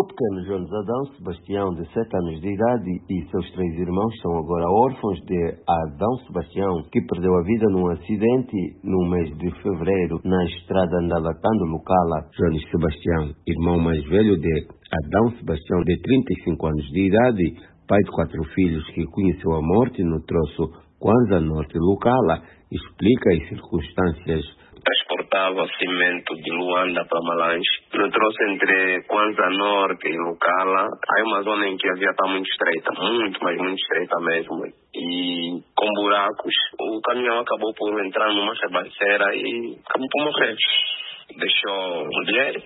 seu pequeno Jones Adão Sebastião, de 7 anos de idade, e seus 3 irmãos são agora órfãos de Adão Sebastião, que perdeu a vida num acidente no mês de fevereiro na estrada Ndalatando Lucala. Jones Sebastião, irmão mais velho de Adão Sebastião, de 35 anos de idade, pai de 4 filhos, que conheceu a morte no troço Kwanza Norte Lucala, explica as circunstâncias. Transportava cimento de Luanda para Malange. No troço entre Kwanza Norte e Lucala, há uma zona em que a via está muito estreita, mas muito estreita mesmo. E com buracos, o caminhão acabou por entrar numa rebaceira e acabou por morrer. Deixou mulher,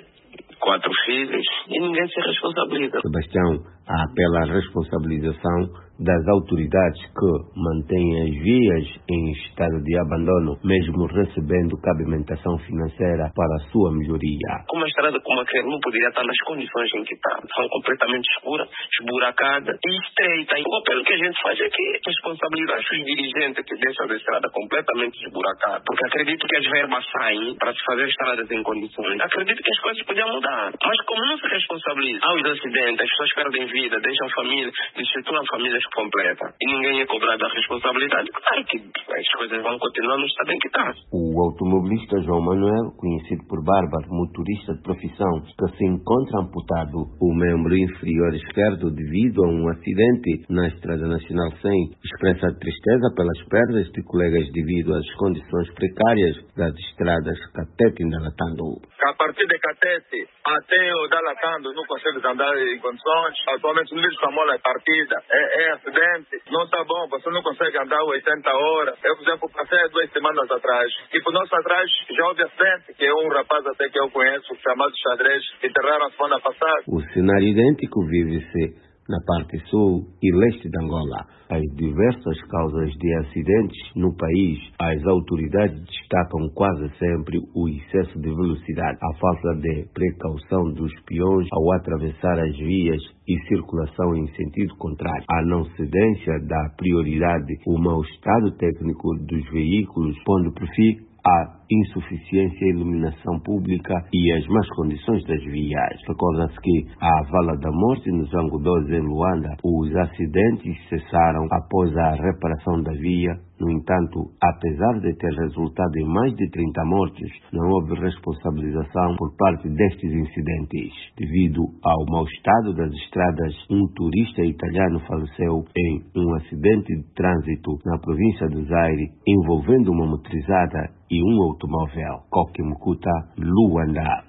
4 filhos e ninguém se responsabiliza. Sebastião apela à responsabilização das autoridades que mantêm as vias em estado de abandono, mesmo recebendo cabimentação financeira para a sua melhoria. Uma estrada como aquela não poderia estar nas condições em que está. São completamente escuras, esburacadas e estreitas. O apelo que a gente faz é que responsabilizar os dirigentes que deixam a estrada completamente esburacada. Porque acredito que as verbas saem para se fazer estradas em condições. Acredito que as coisas podiam mudar. Mas como não se responsabiliza, há os acidentes, as pessoas perdem vida, deixam família, destituem famílias completa e ninguém é cobrado a responsabilidade, claro que as coisas vão continuar no estado em que está. O automobilista João Manuel, conhecido por Bárbaro, motorista de profissão, que se encontra amputado o membro inferior esquerdo devido a um acidente na Estrada Nacional 100, expressa tristeza pelas perdas de colegas devido às condições precárias das estradas Catete e Ndalatando. A partir de Catete até o Ndalatando não consegue andar em condições. Atualmente o Luís Samola é partida. É acidente. Não está bom, você não consegue andar 80 horas. Eu, por exemplo, passei 2 semanas atrás. E por nós atrás já houve acidente, que é um rapaz até que eu conheço, chamado Xadrez, que enterraram a semana passada. O cenário idêntico vive-se na parte sul e leste de Angola. As diversas causas de acidentes no país, as autoridades destacam quase sempre o excesso de velocidade, a falta de precaução dos peões ao atravessar as vias e circulação em sentido contrário, a não cedência da prioridade, o mau estado técnico dos veículos, pondo por fim a insuficiência em iluminação pública e as más condições das vias. Recorda-se que à Vala da Morte, no Zango 12 em Luanda, os acidentes cessaram após a reparação da via. No entanto, apesar de ter resultado em mais de 30 mortes, não houve responsabilização por parte destes incidentes. Devido ao mau estado das estradas, um turista italiano faleceu em um acidente de trânsito na província do Zaire, envolvendo uma motorizada e um automóvel. Koki Mukuta, Luanda.